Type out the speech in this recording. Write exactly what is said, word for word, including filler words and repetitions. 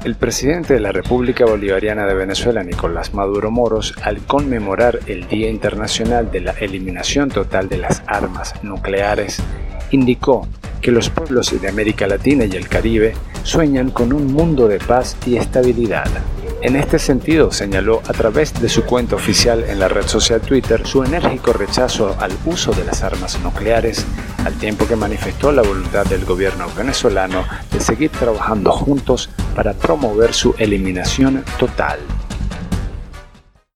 El presidente de la República Bolivariana de Venezuela, Nicolás Maduro Moros, al conmemorar el Día Internacional de la Eliminación Total de las Armas Nucleares, indicó que los pueblos de América Latina y el Caribe sueñan con un mundo de paz y estabilidad. En este sentido, señaló a través de su cuenta oficial en la red social Twitter su enérgico rechazo al uso de las armas nucleares, al tiempo que manifestó la voluntad del gobierno venezolano de seguir trabajando juntos para promover su eliminación total.